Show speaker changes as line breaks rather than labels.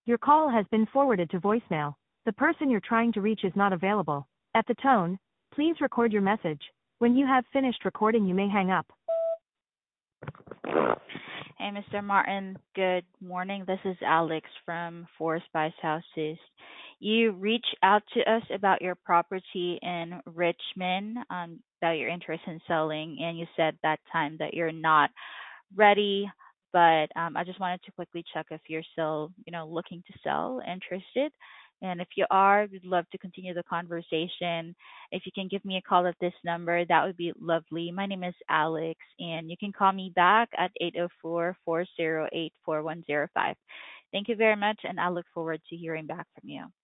Your call has been forwarded to voicemail. The person you're trying to reach is not available. At the tone, please record your message. When you have finished recording, you may hang up.
Hey, Mr. Martin. Good morning. This is Alex from Four Spice Houses. You reached out to us about your property in Richmond, about your interest in selling, and you said that time that you're not ready. But I just wanted to quickly check if you're still, looking to sell, interested. And if you are, we'd love to continue the conversation. If you can give me a call at this number, that would be lovely. My name is Alex, and you can call me back at 804-408-4105. Thank you very much, and I look forward to hearing back from you.